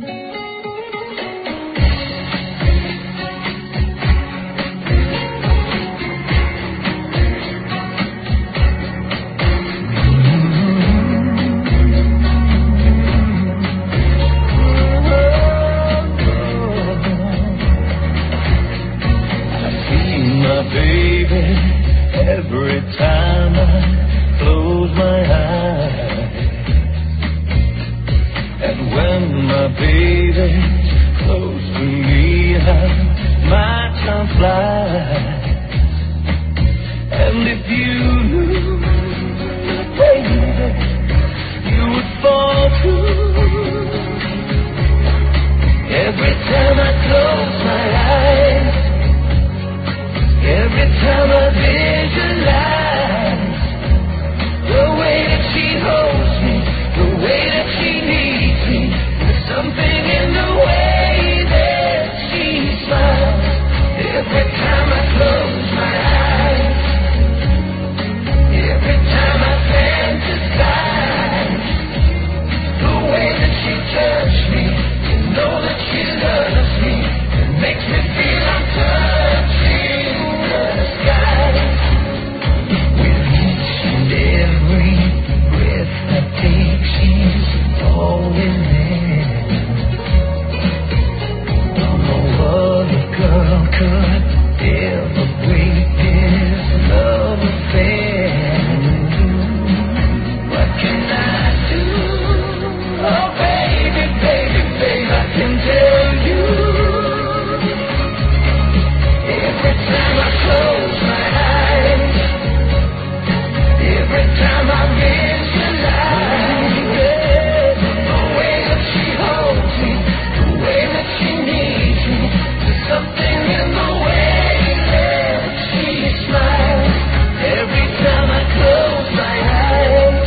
Every time I close my eyes, and when my baby's close to me, my time flies. And if you knew, baby, you would fall too. Every time I close my eyes, every time I visualize the way that she holds me, the way that she needs me, there's something in the way that she smiles. Every time I close my eyes, every time I fantasize the way that she touches me, to know that she loves me, it makes me feel I'm touching the sky. With each and every breath I take, she's always there. No other girl could ever break this love affair. What can I do? Oh baby, baby, baby, I can tell you. Every time I close my eyes, every time I visualize the way that she holds me, the way that she needs me, there's something in the way that she smiles. Every time I close my eyes,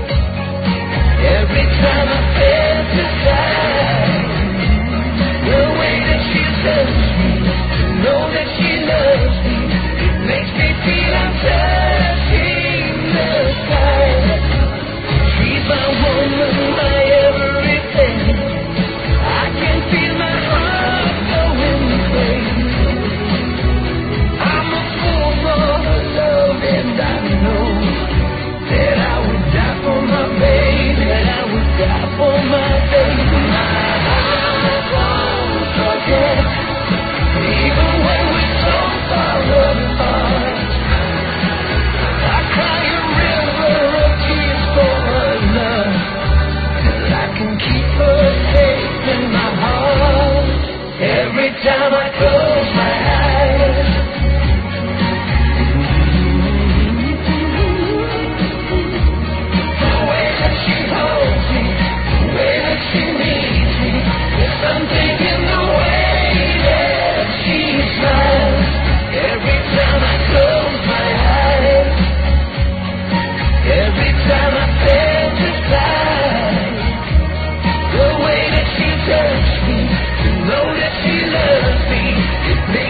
every time I fantasize the way that she touches me, to know that she loves me, it makes me feel I'm touching the sky. She's my woman, my everything. I can feel my heart going crazy. I'm a fool for her love, and I know that I would die for my baby, that I would die for my baby. My heart won't forget, even when we're so far apart. I cry a river of tears for her love, till I can keep her safe in my heart. Every time I close my eyes, the way that she holds me, the way that she needs me, there's something in the way that she smiles. Every time I close my eyes, every time I fantasize the way that she touches me, to know that she loves me, it makes